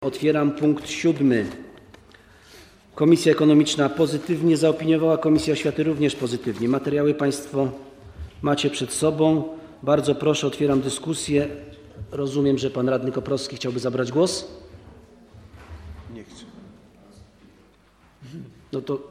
Otwieram punkt 7. Komisja Ekonomiczna pozytywnie zaopiniowała, Komisja Oświaty również pozytywnie. Materiały Państwo macie przed sobą. Bardzo proszę, otwieram dyskusję. Rozumiem, że Pan Radny Koprowski chciałby zabrać głos? Nie chcę. No to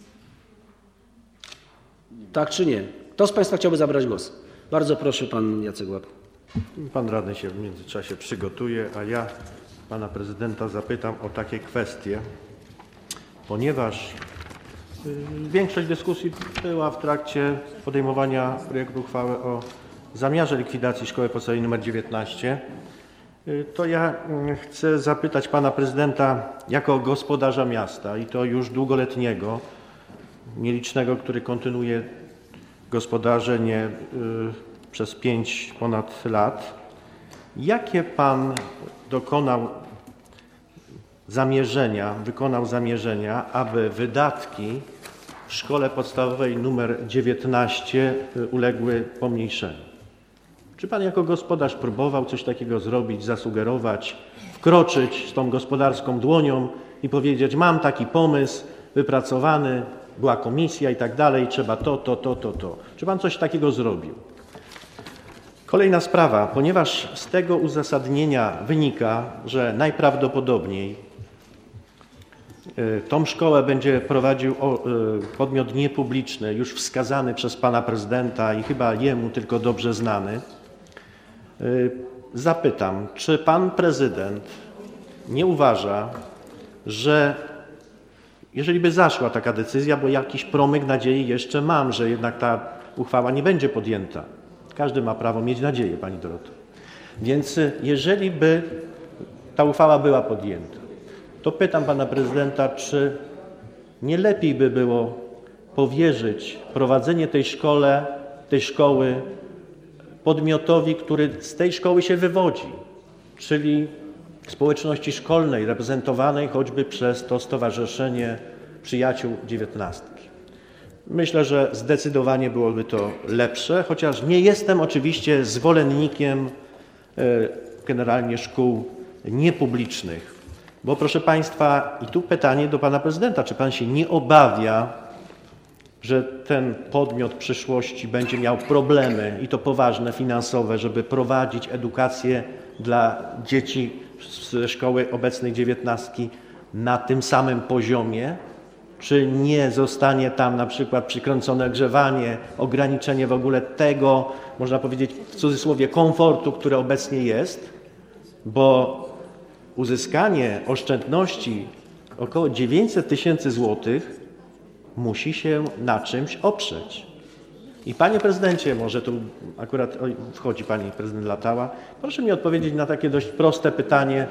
tak czy nie? Kto z Państwa chciałby zabrać głos? Bardzo proszę, Pan Jacek Łap. Pan radny się w międzyczasie przygotuje, a ja pana prezydenta zapytam o takie kwestie, ponieważ większość dyskusji była w trakcie podejmowania projektu uchwały o zamiarze likwidacji szkoły podstawowej nr 19. To ja chcę zapytać pana prezydenta jako gospodarza miasta i to już długoletniego, nielicznego, który kontynuuje gospodarzenie przez 5 ponad lat. Jakie pan wykonał zamierzenia, aby wydatki w szkole podstawowej nr 19 uległy pomniejszeniu? Czy pan jako gospodarz próbował coś takiego zrobić, zasugerować, wkroczyć z tą gospodarską dłonią i powiedzieć: mam taki pomysł wypracowany, była komisja i tak dalej, trzeba to. Czy pan coś takiego zrobił? Kolejna sprawa, ponieważ z tego uzasadnienia wynika, że najprawdopodobniej tą szkołę będzie prowadził podmiot niepubliczny, już wskazany przez pana prezydenta i chyba jemu tylko dobrze znany, zapytam, czy pan prezydent nie uważa, że jeżeli by zaszła taka decyzja, bo jakiś promyk nadziei jeszcze mam, że jednak ta uchwała nie będzie podjęta. Każdy ma prawo mieć nadzieję, pani Doroto. Więc jeżeli by ta uchwała była podjęta, to pytam pana prezydenta, czy nie lepiej by było powierzyć prowadzenie tej szkoły podmiotowi, który z tej szkoły się wywodzi, czyli społeczności szkolnej reprezentowanej choćby przez to Stowarzyszenie Przyjaciół Dziewiętnastki. Myślę, że zdecydowanie byłoby to lepsze, chociaż nie jestem oczywiście zwolennikiem generalnie szkół niepublicznych. Bo proszę państwa, i tu pytanie do pana prezydenta, czy pan się nie obawia, że ten podmiot w przyszłości będzie miał problemy, i to poważne, finansowe, żeby prowadzić edukację dla dzieci ze szkoły obecnej 19 na tym samym poziomie? Czy nie zostanie tam na przykład przykręcone grzewanie, ograniczenie w ogóle tego, można powiedzieć w cudzysłowie, komfortu, który obecnie jest, bo uzyskanie oszczędności około 900 000 złotych musi się na czymś oprzeć. I panie prezydencie, może tu akurat wchodzi pani prezydent Latała, proszę mi odpowiedzieć na takie dość proste pytanie,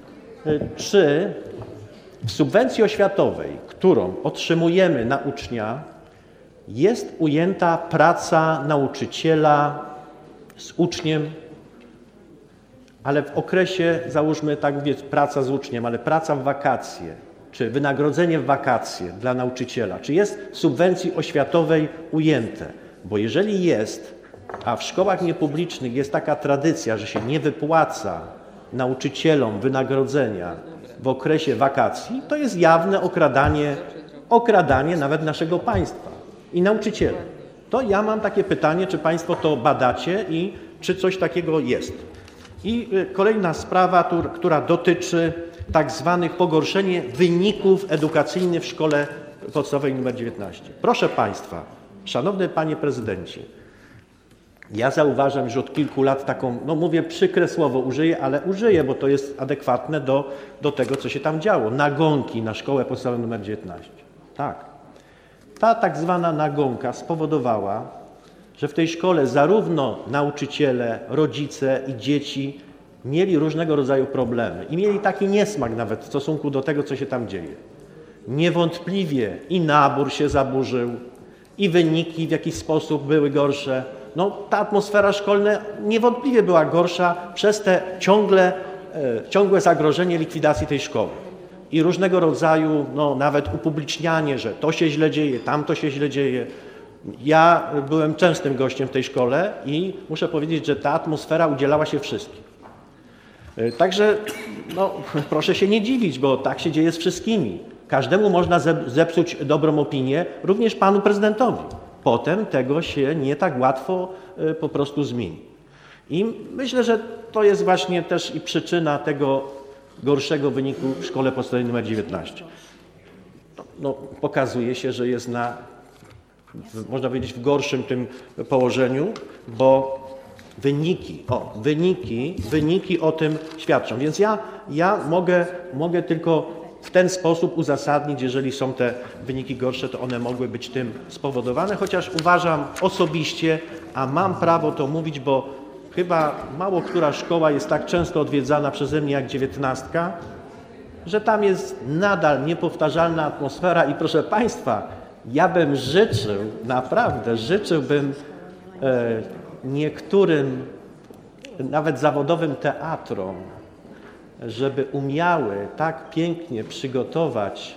czy w subwencji oświatowej, którą otrzymujemy na ucznia, jest ujęta praca nauczyciela z uczniem, ale w okresie, załóżmy, tak mówię, praca z uczniem, ale praca w wakacje, czy wynagrodzenie w wakacje dla nauczyciela, czy jest w subwencji oświatowej ujęte? Bo jeżeli jest, a w szkołach niepublicznych jest taka tradycja, że się nie wypłaca nauczycielom wynagrodzenia w okresie wakacji, to jest jawne okradanie nawet naszego państwa i nauczycieli. To ja mam takie pytanie, czy państwo to badacie i czy coś takiego jest. I kolejna sprawa, która dotyczy tak zwanych pogorszenie wyników edukacyjnych w szkole podstawowej nr 19. Proszę państwa, szanowny panie prezydencie, ja zauważam, że od kilku lat taką, no mówię, przykre słowo użyję, ale użyję, bo to jest adekwatne do tego, co się tam działo. Nagonki na szkołę podstawową nr 19. Tak. Ta tak zwana nagonka spowodowała, że w tej szkole zarówno nauczyciele, rodzice i dzieci mieli różnego rodzaju problemy i mieli taki niesmak nawet w stosunku do tego, co się tam dzieje. Niewątpliwie i nabór się zaburzył, i wyniki w jakiś sposób były gorsze. No, ta atmosfera szkolna niewątpliwie była gorsza przez te ciągłe zagrożenie likwidacji tej szkoły. I różnego rodzaju, no, nawet upublicznianie, że to się źle dzieje, tamto się źle dzieje. Ja byłem częstym gościem w tej szkole i muszę powiedzieć, że ta atmosfera udzielała się wszystkim. Także no, proszę się nie dziwić, bo tak się dzieje z wszystkimi. Każdemu można zepsuć dobrą opinię, również panu prezydentowi. Potem tego się nie tak łatwo po prostu zmieni. I myślę, że to jest właśnie też i przyczyna tego gorszego wyniku w szkole podstawowej nr 19. No, pokazuje się, że jest można powiedzieć, w gorszym tym położeniu, bo wyniki o tym świadczą. Więc ja mogę tylko w ten sposób uzasadnić, jeżeli są te wyniki gorsze, to one mogły być tym spowodowane, chociaż uważam osobiście, a mam prawo to mówić, bo chyba mało która szkoła jest tak często odwiedzana przeze mnie jak 19, że tam jest nadal niepowtarzalna atmosfera i proszę Państwa, ja bym naprawdę życzyłbym niektórym, nawet zawodowym teatrom, żeby umiały tak pięknie przygotować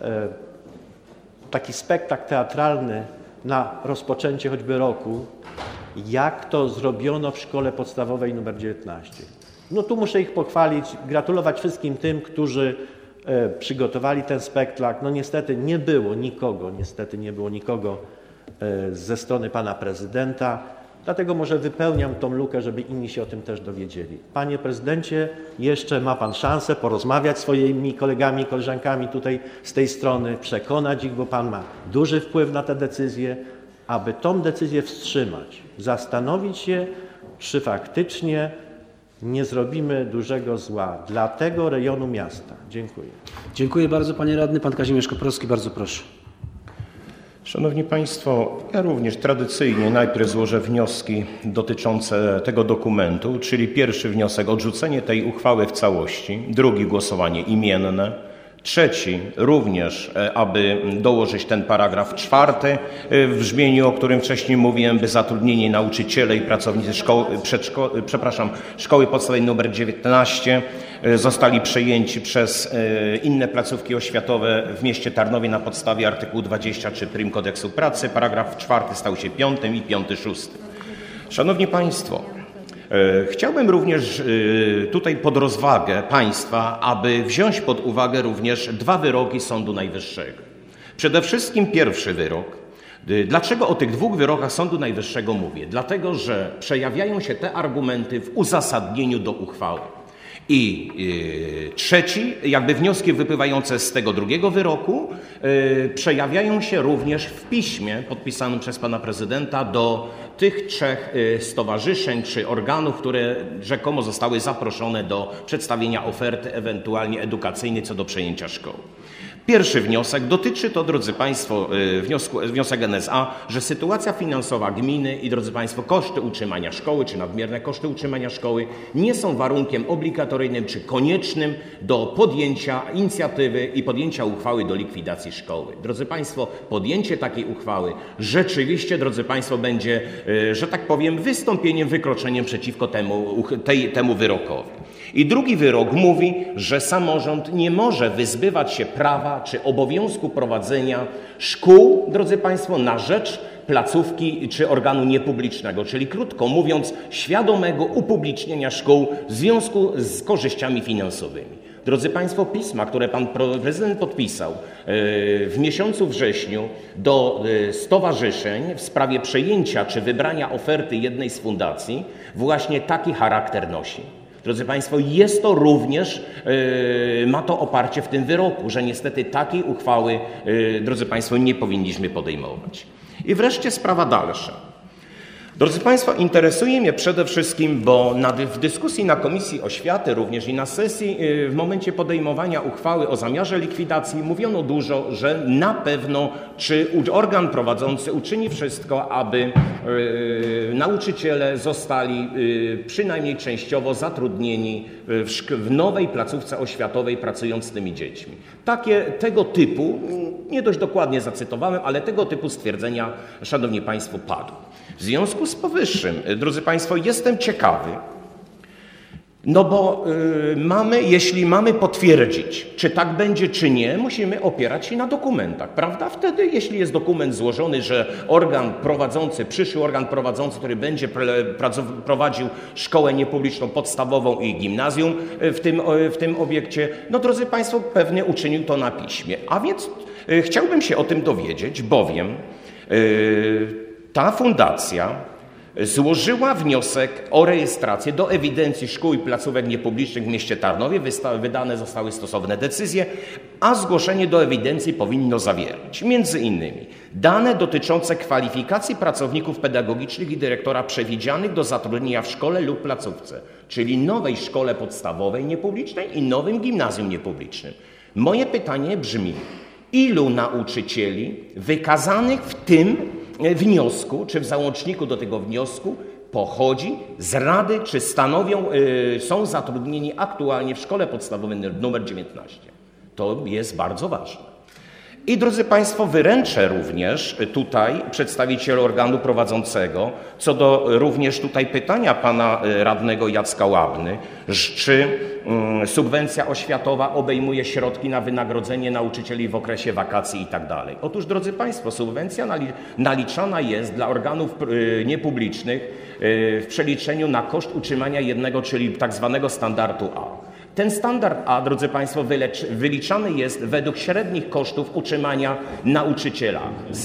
taki spektakl teatralny na rozpoczęcie choćby roku, jak to zrobiono w szkole podstawowej nr 19. No tu muszę ich pochwalić, gratulować wszystkim tym, którzy przygotowali ten spektakl. No niestety nie było nikogo ze strony pana prezydenta, dlatego może wypełniam tą lukę, żeby inni się o tym też dowiedzieli. Panie prezydencie, jeszcze ma pan szansę porozmawiać z swoimi kolegami, koleżankami tutaj z tej strony, przekonać ich, bo pan ma duży wpływ na tę decyzję, aby tą decyzję wstrzymać, zastanowić się, czy faktycznie nie zrobimy dużego zła dla tego rejonu miasta. Dziękuję. Dziękuję bardzo, panie radny. Pan Kazimierz Koprowski, bardzo proszę. Szanowni Państwo, ja również tradycyjnie najpierw złożę wnioski dotyczące tego dokumentu, czyli pierwszy wniosek odrzucenie tej uchwały w całości, drugi głosowanie imienne, trzeci również, aby dołożyć ten paragraf 4 w brzmieniu, o którym wcześniej mówiłem, by zatrudnieni nauczyciele i pracownicy szkoły podstawowej nr 19 zostali przejęci przez inne placówki oświatowe w mieście Tarnowie na podstawie artykułu 23 Prym Kodeksu Pracy. Paragraf 4 stał się 5 i 5 6. Szanowni Państwo, chciałbym również tutaj pod rozwagę Państwa, aby wziąć pod uwagę również dwa wyroki Sądu Najwyższego. Przede wszystkim pierwszy wyrok. Dlaczego o tych dwóch wyrokach Sądu Najwyższego mówię? Dlatego, że przejawiają się te argumenty w uzasadnieniu do uchwały. I trzeci, jakby wnioski wypływające z tego drugiego wyroku przejawiają się również w piśmie podpisanym przez pana prezydenta do tych trzech stowarzyszeń czy organów, które rzekomo zostały zaproszone do przedstawienia oferty ewentualnie edukacyjnej co do przejęcia szkoły. Pierwszy wniosek dotyczy to, drodzy Państwo, wniosek NSA, że sytuacja finansowa gminy i, drodzy Państwo, koszty utrzymania szkoły, czy nadmierne koszty utrzymania szkoły nie są warunkiem obligatoryjnym czy koniecznym do podjęcia inicjatywy i podjęcia uchwały do likwidacji szkoły. Drodzy Państwo, podjęcie takiej uchwały rzeczywiście, drodzy Państwo, będzie, że tak powiem, wystąpieniem, wykroczeniem przeciwko temu wyrokowi. I drugi wyrok mówi, że samorząd nie może wyzbywać się prawa czy obowiązku prowadzenia szkół, drodzy Państwo, na rzecz placówki czy organu niepublicznego, czyli krótko mówiąc świadomego upublicznienia szkół w związku z korzyściami finansowymi. Drodzy Państwo, pisma, które pan prezydent podpisał w miesiącu wrześniu do stowarzyszeń w sprawie przejęcia czy wybrania oferty jednej z fundacji właśnie taki charakter nosi. Drodzy Państwo, jest to również, ma to oparcie w tym wyroku, że niestety takiej uchwały, drodzy Państwo, nie powinniśmy podejmować. I wreszcie sprawa dalsza. Drodzy Państwo, interesuje mnie przede wszystkim, bo w dyskusji na Komisji Oświaty, również i na sesji, w momencie podejmowania uchwały o zamiarze likwidacji mówiono dużo, że na pewno czy organ prowadzący uczyni wszystko, aby nauczyciele zostali przynajmniej częściowo zatrudnieni w nowej placówce oświatowej pracując z tymi dziećmi. Tego typu, nie dość dokładnie zacytowałem, ale tego typu stwierdzenia, szanowni Państwo, padły. W związku z powyższym, drodzy Państwo, jestem ciekawy, No bo jeśli mamy potwierdzić, czy tak będzie, czy nie, musimy opierać się na dokumentach, prawda? Wtedy, jeśli jest dokument złożony, że organ prowadzący, przyszły organ prowadzący, który będzie prowadził szkołę niepubliczną, podstawową i gimnazjum w tym obiekcie, no drodzy Państwo, pewnie uczynił to na piśmie. A więc chciałbym się o tym dowiedzieć, bowiem ta fundacja złożyła wniosek o rejestrację do ewidencji szkół i placówek niepublicznych w mieście Tarnowie. Wydane zostały stosowne decyzje, a zgłoszenie do ewidencji powinno zawierać między innymi dane dotyczące kwalifikacji pracowników pedagogicznych i dyrektora przewidzianych do zatrudnienia w szkole lub placówce, czyli nowej szkole podstawowej niepublicznej i nowym gimnazjum niepublicznym. Moje pytanie brzmi, ilu nauczycieli wykazanych w tym wniosku, czy w załączniku do tego wniosku pochodzi z rady, czy są zatrudnieni aktualnie w szkole podstawowej nr 19. To jest bardzo ważne. I drodzy Państwo, wyręczę również tutaj przedstawiciel organu prowadzącego co do również tutaj pytania pana radnego Jacka Łabny, czy subwencja oświatowa obejmuje środki na wynagrodzenie nauczycieli w okresie wakacji i tak dalej. Otóż, drodzy Państwo, subwencja naliczana jest dla organów niepublicznych w przeliczeniu na koszt utrzymania jednego, czyli tak zwanego standardu A. Ten standard A, drodzy Państwo, wyliczany jest według średnich kosztów utrzymania nauczyciela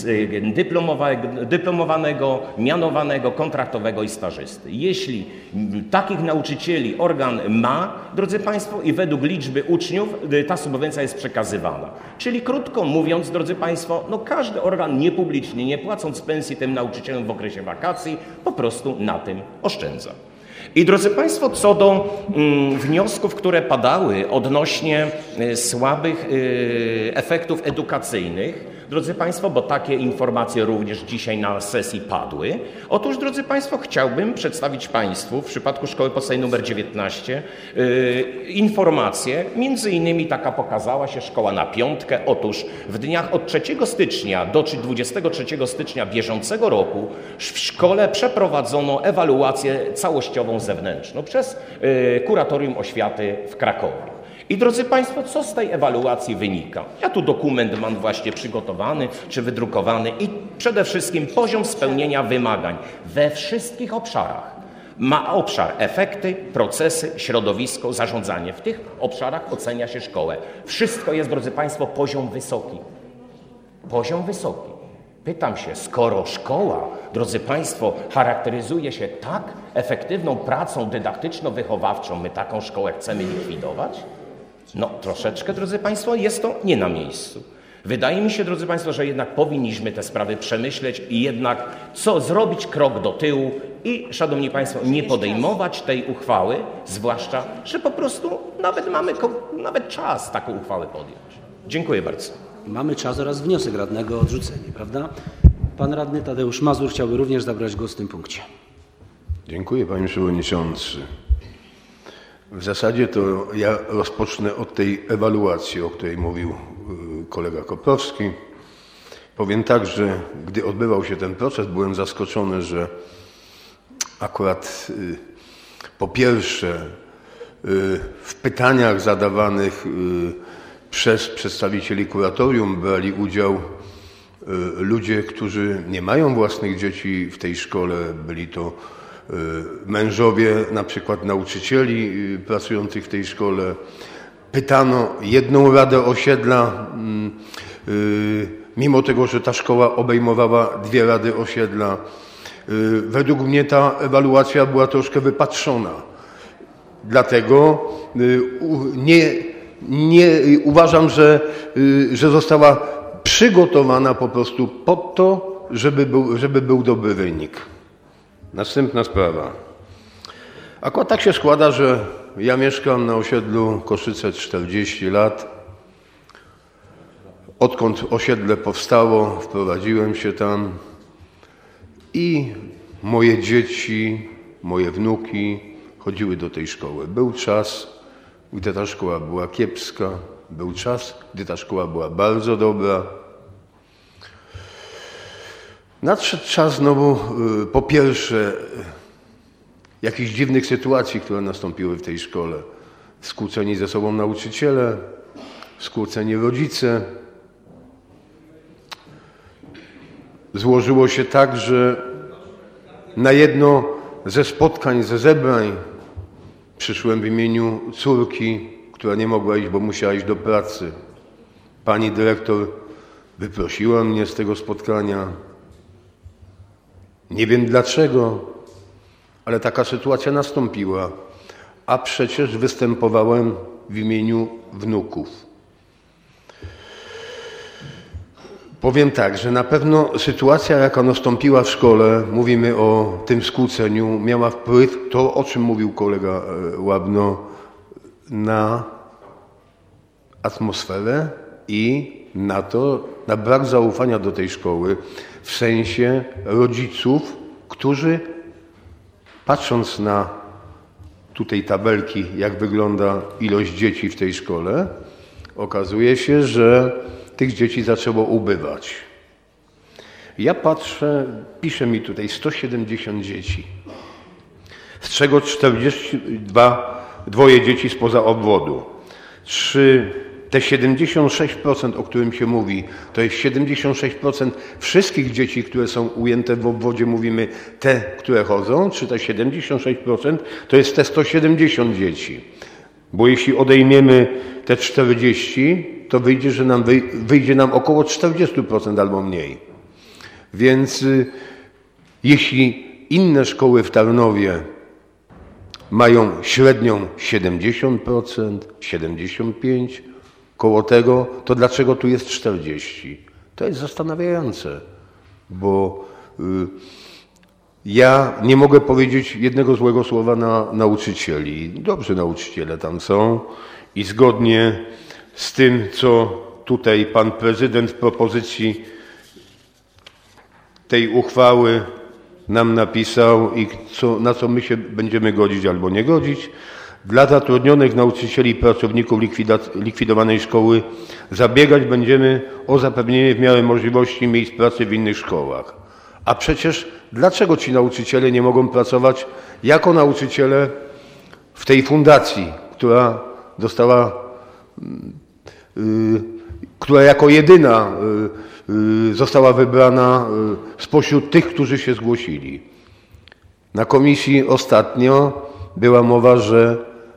dyplomowanego, mianowanego, kontraktowego i stażysty. Jeśli takich nauczycieli organ ma, drodzy Państwo, i według liczby uczniów ta subwencja jest przekazywana. Czyli krótko mówiąc, drodzy Państwo, no każdy organ niepubliczny, nie płacąc pensji tym nauczycielom w okresie wakacji, po prostu na tym oszczędza. I drodzy Państwo, co do wniosków, które padały odnośnie słabych efektów edukacyjnych, drodzy Państwo, bo takie informacje również dzisiaj na sesji padły. Otóż, drodzy Państwo, chciałbym przedstawić Państwu w przypadku szkoły podstawowej nr 19 informację, między innymi taka pokazała się szkoła na piątkę. Otóż w dniach od 3 stycznia do 23 stycznia bieżącego roku w szkole przeprowadzono ewaluację całościową zewnętrzną przez Kuratorium Oświaty w Krakowie. I drodzy Państwo, co z tej ewaluacji wynika? Ja tu dokument mam właśnie przygotowany czy wydrukowany i przede wszystkim poziom spełnienia wymagań we wszystkich obszarach. Ma obszar efekty, procesy, środowisko, zarządzanie. W tych obszarach ocenia się szkołę. Wszystko jest, drodzy Państwo, poziom wysoki. Poziom wysoki. Pytam się, skoro szkoła, drodzy Państwo, charakteryzuje się tak efektywną pracą dydaktyczno-wychowawczą, my taką szkołę chcemy likwidować? No troszeczkę, drodzy Państwo, jest to nie na miejscu. Wydaje mi się, drodzy Państwo, że jednak powinniśmy te sprawy przemyśleć i jednak zrobić krok do tyłu i, szanowni Państwo, nie podejmować tej uchwały, zwłaszcza, że po prostu nawet czas taką uchwałę podjąć. Dziękuję bardzo. Mamy czas oraz wniosek radnego o odrzucenie, prawda? Pan radny Tadeusz Mazur chciałby również zabrać głos w tym punkcie. Dziękuję, panie przewodniczący. W zasadzie to ja rozpocznę od tej ewaluacji, o której mówił kolega Koprowski. Powiem tak, że gdy odbywał się ten proces, byłem zaskoczony, że akurat po pierwsze w pytaniach zadawanych przez przedstawicieli kuratorium brali udział ludzie, którzy nie mają własnych dzieci w tej szkole. Byli to mężowie na przykład nauczycieli pracujących w tej szkole. Pytano jedną radę osiedla, mimo tego, że ta szkoła obejmowała 2 rady osiedla. Według mnie ta ewaluacja była troszkę wypatrzona. Dlatego nie uważam, że została przygotowana po prostu pod to, żeby był dobry wynik. Następna sprawa. Akurat tak się składa, że ja mieszkam na osiedlu Koszyce 40 lat. Odkąd osiedle powstało, wprowadziłem się tam i moje dzieci, moje wnuki chodziły do tej szkoły. Był czas, gdy ta szkoła była kiepska, był czas, gdy ta szkoła była bardzo dobra. Nadszedł czas znowu, po pierwsze, jakichś dziwnych sytuacji, które nastąpiły w tej szkole. Skłóceni ze sobą nauczyciele, skłóceni rodzice. Złożyło się tak, że na jedno ze spotkań, ze zebrań przyszłem w imieniu córki, która nie mogła iść, bo musiała iść do pracy. Pani dyrektor wyprosiła mnie z tego spotkania. Nie wiem dlaczego, ale taka sytuacja nastąpiła, a przecież występowałem w imieniu wnuków. Powiem tak, że na pewno sytuacja, jaka nastąpiła w szkole, mówimy o tym skłóceniu, miała wpływ, to o czym mówił kolega Łabno, na atmosferę i na brak zaufania do tej szkoły w sensie rodziców, którzy patrząc na tutaj tabelki, jak wygląda ilość dzieci w tej szkole, okazuje się, że tych dzieci zaczęło ubywać. Ja patrzę, pisze mi tutaj 170 dzieci, z czego 42 dzieci spoza obwodu. Te 76%, o którym się mówi, to jest 76% wszystkich dzieci, które są ujęte w obwodzie, mówimy te, które chodzą, czy te 76% to jest te 170 dzieci. Bo jeśli odejmiemy te 40, to wyjdzie nam około 40% albo mniej. Więc jeśli inne szkoły w Tarnowie mają średnią 70%, 75%, koło tego, to dlaczego tu jest 40%? To jest zastanawiające, bo ja nie mogę powiedzieć jednego złego słowa na nauczycieli. Dobrzy nauczyciele tam są i zgodnie z tym, co tutaj pan prezydent w propozycji tej uchwały nam napisał i na co my się będziemy godzić albo nie godzić, dla zatrudnionych nauczycieli i pracowników likwidowanej szkoły zabiegać będziemy o zapewnienie w miarę możliwości miejsc pracy w innych szkołach. A przecież dlaczego ci nauczyciele nie mogą pracować jako nauczyciele w tej fundacji, która jako jedyna została wybrana spośród tych, którzy się zgłosili? Na komisji ostatnio była mowa, że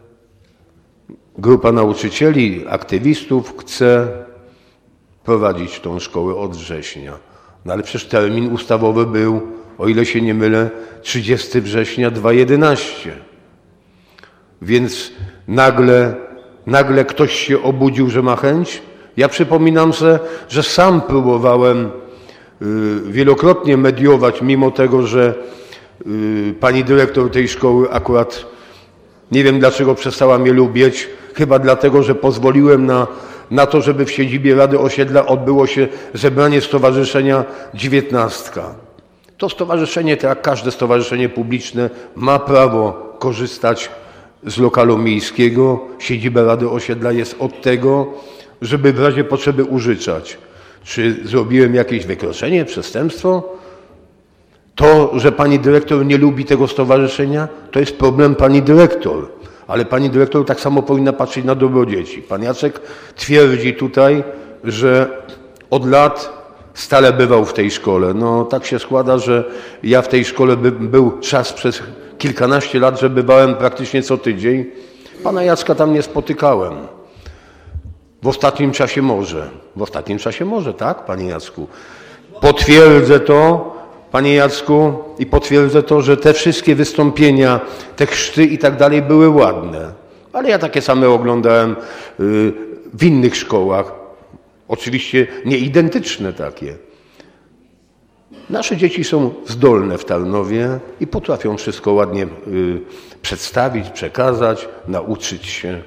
grupa nauczycieli, aktywistów chce prowadzić tą szkołę od września. No ale przecież termin ustawowy był, o ile się nie mylę, 30 września 2011. Więc nagle ktoś się obudził, że ma chęć. Ja przypominam sobie, że sam próbowałem wielokrotnie mediować, mimo tego, że pani dyrektor tej szkoły akurat nie wiem dlaczego przestała mnie lubić, chyba dlatego, że pozwoliłem na to, żeby w siedzibie Rady Osiedla odbyło się zebranie Stowarzyszenia 19. To stowarzyszenie, tak jak każde stowarzyszenie publiczne, ma prawo korzystać z lokalu miejskiego. Siedziba Rady Osiedla jest od tego, żeby w razie potrzeby użyczać. Czy zrobiłem jakieś wykroczenie, przestępstwo? To, że pani dyrektor nie lubi tego stowarzyszenia, to jest problem pani dyrektor. Ale pani dyrektor tak samo powinna patrzeć na dobro dzieci. Pan Jacek twierdzi tutaj, że od lat stale bywał w tej szkole. No tak się składa, że ja w tej szkole był czas przez kilkanaście lat, że bywałem praktycznie co tydzień. Pana Jacka tam nie spotykałem. W ostatnim czasie może. W ostatnim czasie może, tak, panie Jacku? Potwierdzę to, panie Jacku, i potwierdzę to, że te wszystkie wystąpienia, te chrzty i tak dalej były ładne. Ale ja takie same oglądałem w innych szkołach. Oczywiście nie identyczne takie. Nasze dzieci są zdolne w Tarnowie i potrafią wszystko ładnie przedstawić, przekazać, nauczyć się.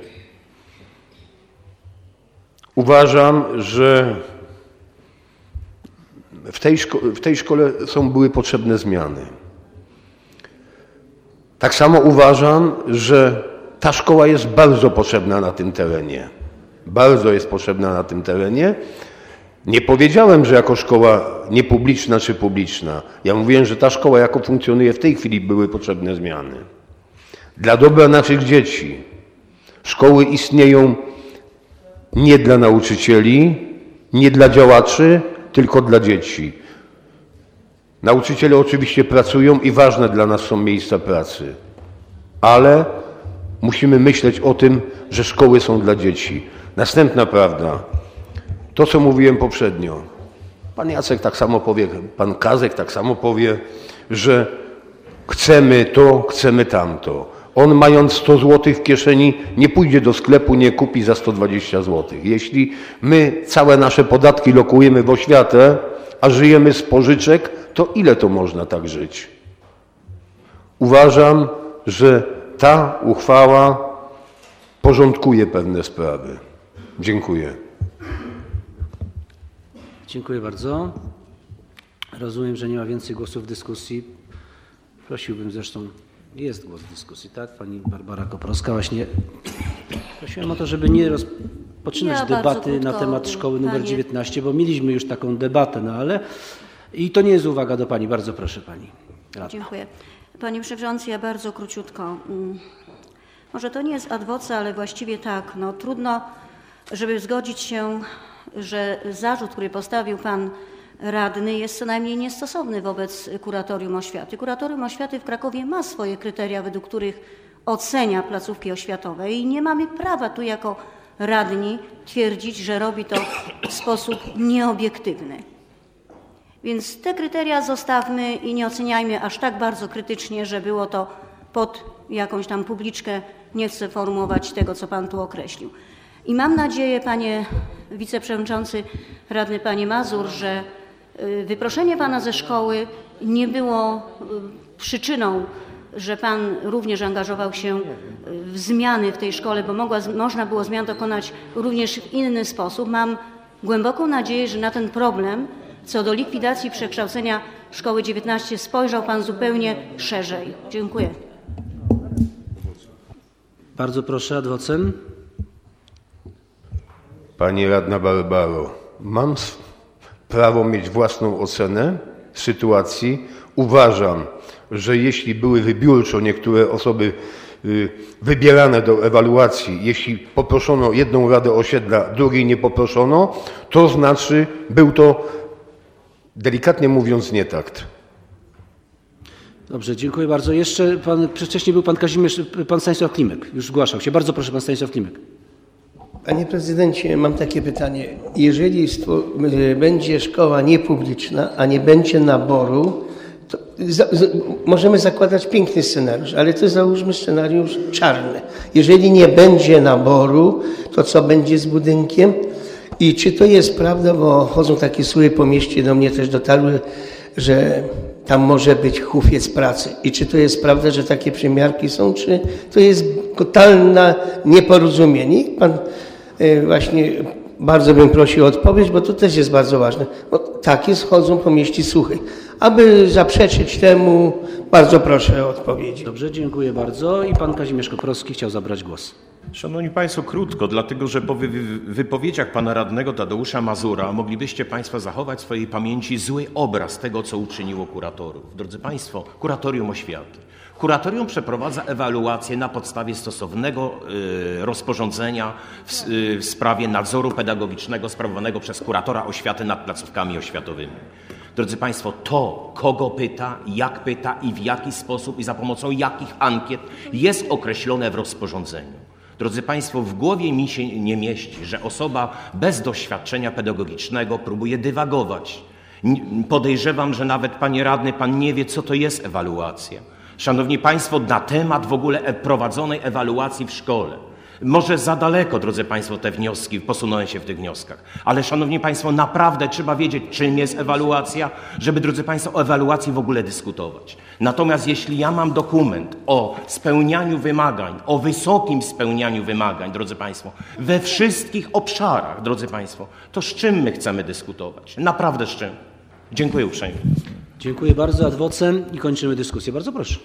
Uważam, że w tej szkole były potrzebne zmiany. Tak samo uważam, że ta szkoła jest bardzo potrzebna na tym terenie. Bardzo jest potrzebna na tym terenie. Nie powiedziałem, że jako szkoła niepubliczna czy publiczna. Ja mówiłem, że ta szkoła jako funkcjonuje w tej chwili były potrzebne zmiany. dla dobra naszych dzieci. Szkoły istnieją nie dla nauczycieli, nie dla działaczy, tylko dla dzieci. Nauczyciele oczywiście pracują i ważne dla nas są miejsca pracy, ale musimy myśleć o tym, że szkoły są dla dzieci. Następna prawda, to co mówiłem poprzednio. Pan Jacek tak samo powie, pan Kazek tak samo powie, że chcemy to, chcemy tamto. On mając 100 zł w kieszeni nie pójdzie do sklepu, nie kupi za 120 zł. Jeśli my całe nasze podatki lokujemy w oświatę, a żyjemy z pożyczek, to ile to można tak żyć? Uważam, że ta uchwała porządkuje pewne sprawy. Dziękuję. Dziękuję bardzo. Rozumiem, że nie ma więcej głosów w dyskusji. Prosiłbym zresztą, jest głos w dyskusji, tak? Pani Barbara Koprowska. Właśnie prosiłem o to, żeby nie rozpoczynać debaty na temat szkoły numer 19, bo mieliśmy już taką debatę, no ale i to nie jest uwaga do pani. Bardzo proszę pani radna. Dziękuję. Panie Przewodniczący, ja bardzo króciutko. Może to nie jest ad voce, ale właściwie tak. No, trudno, żeby zgodzić się, że zarzut, który postawił pan radny, jest co najmniej niestosowny wobec Kuratorium Oświaty. Kuratorium Oświaty w Krakowie ma swoje kryteria, według których ocenia placówki oświatowe i nie mamy prawa tu jako radni twierdzić, że robi to w sposób nieobiektywny. Więc te kryteria zostawmy i nie oceniajmy aż tak bardzo krytycznie, że było to pod jakąś tam publiczkę. Nie chcę formułować tego, co pan tu określił. I mam nadzieję, panie wiceprzewodniczący radny, panie Mazur, że wyproszenie pana ze szkoły nie było przyczyną, że pan również angażował się w zmiany w tej szkole, bo można było zmian dokonać również w inny sposób. Mam głęboką nadzieję, że na ten problem co do likwidacji i przekształcenia szkoły 19 spojrzał pan zupełnie szerzej. Dziękuję. Bardzo proszę, ad vocem. Pani radna Barbaro, mam prawo mieć własną ocenę sytuacji. Uważam, że jeśli były wybiórczo niektóre osoby wybierane do ewaluacji, jeśli poproszono jedną radę osiedla, drugiej nie poproszono, to znaczy był to, delikatnie mówiąc, nietakt. Dobrze, dziękuję bardzo. Jeszcze wcześniej był pan Stanisław Klimek. Już zgłaszał się. Bardzo proszę, pan Stanisław Klimek. Panie prezydencie, mam takie pytanie. Jeżeli będzie szkoła niepubliczna, a nie będzie naboru, to możemy zakładać piękny scenariusz, ale to załóżmy scenariusz czarny. Jeżeli nie będzie naboru, to co będzie z budynkiem? I czy to jest prawda, bo chodzą takie słuchy po mieście, do mnie też dotarły, że tam może być hufiec pracy. I czy to jest prawda, że takie przymiarki są, czy to jest totalne nieporozumienie? Pan właśnie bardzo bym prosił o odpowiedź, bo to też jest bardzo ważne. Bo takie schodzą po mieście słuchy. Aby zaprzeczyć temu, bardzo proszę o odpowiedzi. Dobrze, dziękuję bardzo. I pan Kazimierz Koprowski chciał zabrać głos. Szanowni Państwo, krótko, dlatego że po wypowiedziach pana radnego Tadeusza Mazura moglibyście Państwo zachować w swojej pamięci zły obraz tego, co uczyniło kuratorów. Drodzy Państwo, Kuratorium Oświaty. Kuratorium przeprowadza ewaluację na podstawie stosownego rozporządzenia w sprawie nadzoru pedagogicznego sprawowanego przez kuratora oświaty nad placówkami oświatowymi. Drodzy Państwo, to kogo pyta, jak pyta i w jaki sposób i za pomocą jakich ankiet jest określone w rozporządzeniu. Drodzy Państwo, w głowie mi się nie mieści, że osoba bez doświadczenia pedagogicznego próbuje dywagować. Podejrzewam, że nawet panie radny, pan nie wie, co to jest ewaluacja. Szanowni Państwo, na temat w ogóle prowadzonej ewaluacji w szkole. Może za daleko, drodzy Państwo, te wnioski, posunąłem się w tych wnioskach. Ale, Szanowni Państwo, naprawdę trzeba wiedzieć, czym jest ewaluacja, żeby, drodzy Państwo, o ewaluacji w ogóle dyskutować. Natomiast jeśli ja mam dokument o spełnianiu wymagań, o wysokim spełnianiu wymagań, drodzy Państwo, we wszystkich obszarach, drodzy Państwo, to z czym my chcemy dyskutować? Naprawdę z czym? Dziękuję uprzejmie. Dziękuję bardzo, ad vocem i kończymy dyskusję. Bardzo proszę.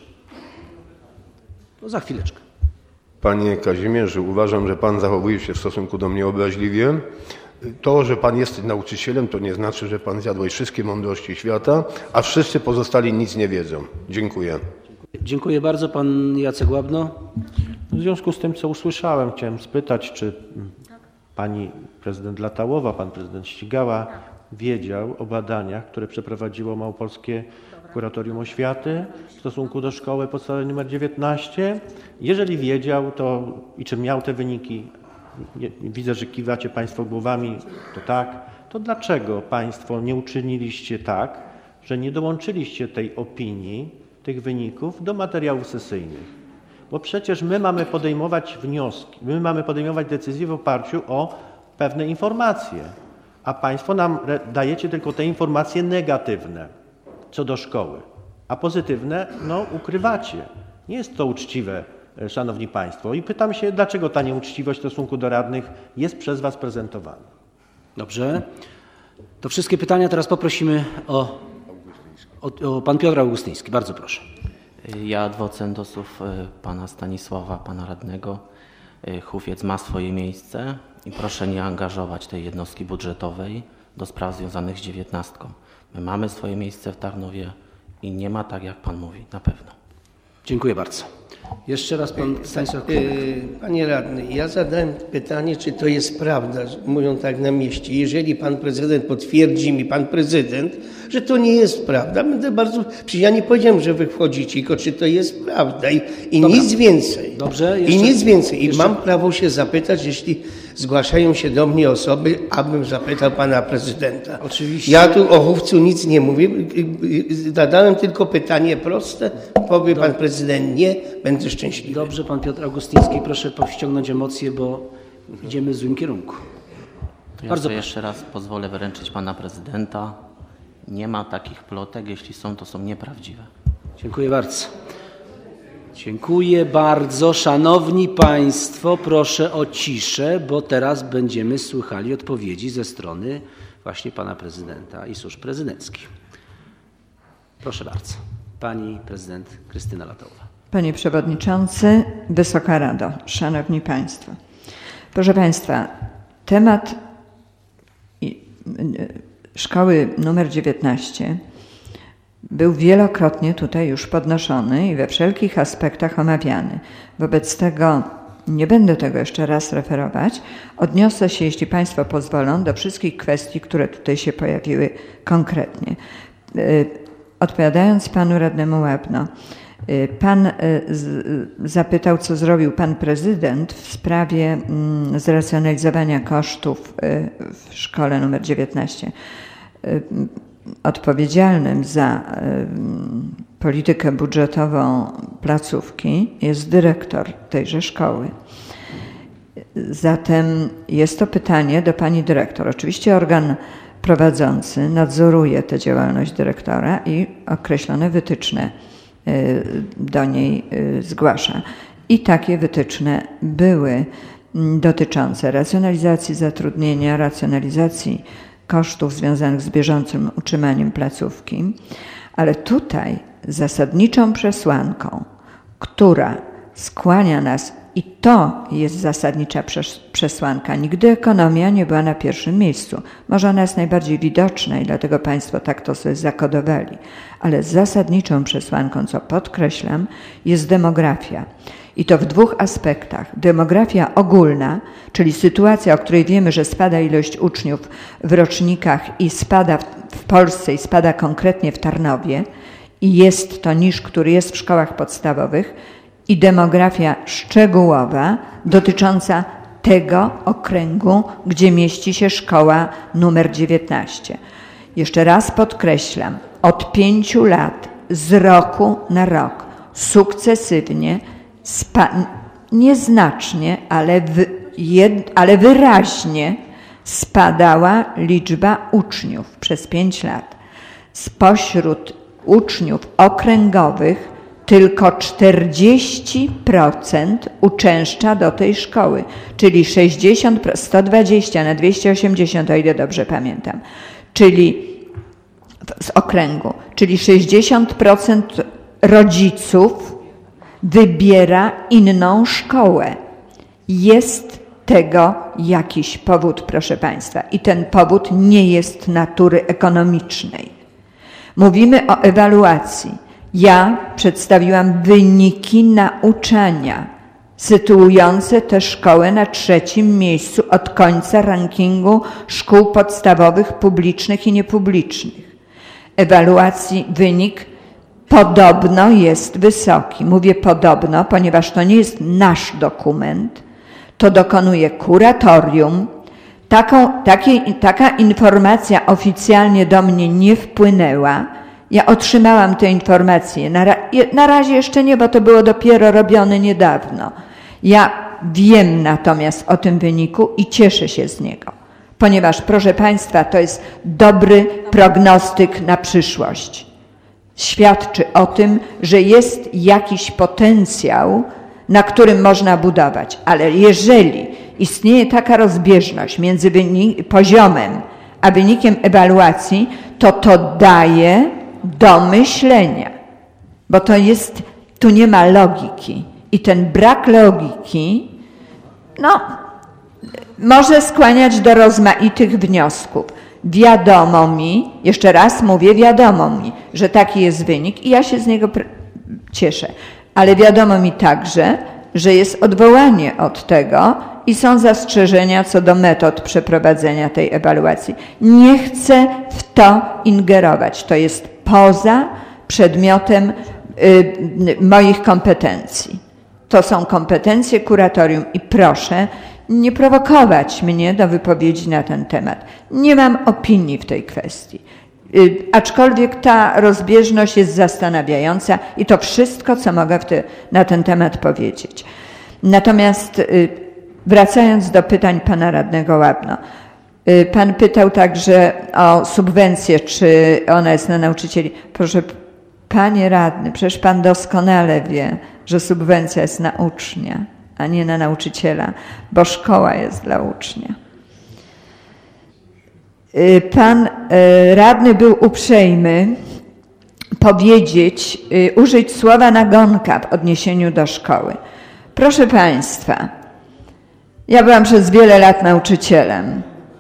To za chwileczkę. Panie Kazimierzu, uważam, że pan zachowuje się w stosunku do mnie obraźliwie. To, że pan jest nauczycielem, to nie znaczy, że pan zjadłeś wszystkie mądrości świata, a wszyscy pozostali nic nie wiedzą. Dziękuję. Dziękuję bardzo. Pan Jacek Łabno. W związku z tym, co usłyszałem, chciałem spytać, czy pani prezydent Latałowa, pan prezydent Ścigała wiedział o badaniach, które przeprowadziło Małopolskie Kuratorium Oświaty w stosunku do szkoły podstawowej nr 19? Jeżeli wiedział, to i czy miał te wyniki, widzę, że kiwacie państwo głowami, to tak, to dlaczego państwo nie uczyniliście tak, że nie dołączyliście tej opinii, tych wyników do materiałów sesyjnych? Bo przecież my mamy podejmować wnioski, my mamy podejmować decyzje w oparciu o pewne informacje, a państwo nam dajecie tylko te informacje negatywne co do szkoły, a pozytywne ukrywacie. Nie jest to uczciwe, szanowni państwo. I pytam się, dlaczego ta nieuczciwość w stosunku do radnych jest przez was prezentowana? Dobrze. To wszystkie pytania teraz poprosimy o pan Piotr Augustyński. Bardzo proszę. Ja adwocem do słów pana Stanisława, pana radnego. Hufiec ma swoje miejsce i proszę nie angażować tej jednostki budżetowej do spraw związanych z 19. My mamy swoje miejsce w Tarnowie i nie ma tak, jak pan mówi, na pewno. Dziękuję bardzo. Jeszcze raz pan Stanisław. Panie radny, ja zadałem pytanie, czy to jest prawda, mówią tak na mieście. Jeżeli pan prezydent potwierdzi mi, pan prezydent, że to nie jest prawda, będę bardzo... Przecież ja nie powiedziałem, że wy wchodzicie, tylko czy to jest prawda i nic więcej. Dobrze. I nic więcej. I mam prawo się zapytać, jeśli zgłaszają się do mnie osoby, abym zapytał pana prezydenta. Oczywiście. Ja tu o Chówcu nic nie mówię, zadałem tylko pytanie proste, powie pan prezydent nie, będę szczęśliwy. Dobrze, pan Piotr Augustyński, proszę powściągnąć emocje, bo idziemy w złym kierunku. To ja Bardzo sobie proszę. jeszcze raz pozwolę wyręczyć pana prezydenta. Nie ma takich plotek, jeśli są, to są nieprawdziwe. Dziękuję bardzo. Dziękuję bardzo. Szanowni państwo, proszę o ciszę, bo teraz będziemy słuchali odpowiedzi ze strony właśnie pana prezydenta i służb prezydenckich. Proszę bardzo. Pani prezydent Krystyna Latałowa. Panie Przewodniczący, Wysoka Rado, Szanowni Państwo. Proszę Państwa, temat szkoły nr 19 był wielokrotnie tutaj już podnoszony i we wszelkich aspektach omawiany. Wobec tego nie będę tego jeszcze raz referować. Odniosę się, jeśli Państwo pozwolą, do wszystkich kwestii, które tutaj się pojawiły konkretnie. Odpowiadając panu radnemu Łabno, pan zapytał, co zrobił pan prezydent w sprawie zracjonalizowania kosztów w szkole nr 19. Odpowiedzialnym za politykę budżetową placówki jest dyrektor tejże szkoły. Zatem jest to pytanie do pani dyrektor. Oczywiście organ prowadzący nadzoruje tę działalność dyrektora i określone wytyczne do niej zgłasza. I takie wytyczne były dotyczące racjonalizacji zatrudnienia, racjonalizacji kosztów związanych z bieżącym utrzymaniem placówki, ale tutaj zasadniczą przesłanką, która skłania nas, i to jest zasadnicza przesłanka, nigdy ekonomia nie była na pierwszym miejscu. Może ona jest najbardziej widoczna i dlatego Państwo tak to sobie zakodowali, ale zasadniczą przesłanką, co podkreślam, jest demografia. I to w dwóch aspektach. Demografia ogólna, czyli sytuacja, o której wiemy, że spada ilość uczniów w rocznikach i spada w Polsce i spada konkretnie w Tarnowie i jest to niż, który jest w szkołach podstawowych, i demografia szczegółowa dotycząca tego okręgu, gdzie mieści się szkoła numer 19. Jeszcze raz podkreślam, od 5 lat, z roku na rok, sukcesywnie, nieznacznie, ale wyraźnie spadała liczba uczniów przez 5 lat. Spośród uczniów okręgowych tylko 40% uczęszcza do tej szkoły, czyli 120 na 280, o ile dobrze pamiętam, czyli z okręgu, czyli 60% rodziców wybiera inną szkołę. Jest tego jakiś powód, proszę Państwa, i ten powód nie jest natury ekonomicznej. Mówimy o ewaluacji. Ja przedstawiłam wyniki nauczania sytuujące tę szkołę na 3. miejscu od końca rankingu szkół podstawowych publicznych i niepublicznych. Ewaluacji wynik podobno jest wysoki. Mówię podobno, ponieważ to nie jest nasz dokument, to dokonuje kuratorium. Taka informacja oficjalnie do mnie nie wpłynęła. Ja otrzymałam tę informację. Na razie jeszcze nie, bo to było dopiero robione niedawno. Ja wiem natomiast o tym wyniku i cieszę się z niego, ponieważ, proszę Państwa, to jest dobry prognostyk na przyszłość. Świadczy o tym, że jest jakiś potencjał, na którym można budować, ale jeżeli istnieje taka rozbieżność między poziomem a wynikiem ewaluacji, to daje do myślenia, bo tu nie ma logiki i ten brak logiki może skłaniać do rozmaitych wniosków. Wiadomo mi, jeszcze raz mówię, wiadomo mi, że taki jest wynik i ja się z niego cieszę, ale wiadomo mi także, że jest odwołanie od tego i są zastrzeżenia co do metod przeprowadzenia tej ewaluacji. Nie chcę w to ingerować. To jest poza przedmiotem moich kompetencji. To są kompetencje kuratorium i proszę nie prowokować mnie do wypowiedzi na ten temat. Nie mam opinii w tej kwestii. Aczkolwiek ta rozbieżność jest zastanawiająca i to wszystko, co mogę na ten temat powiedzieć. Natomiast wracając do pytań pana radnego Łabno. Pan pytał także o subwencję, czy ona jest na nauczycieli. Proszę, panie radny, przecież pan doskonale wie, że subwencja jest na ucznia, a nie na nauczyciela, bo szkoła jest dla ucznia. Pan radny był uprzejmy użyć słowa nagonka w odniesieniu do szkoły. Proszę Państwa, ja byłam przez wiele lat nauczycielem,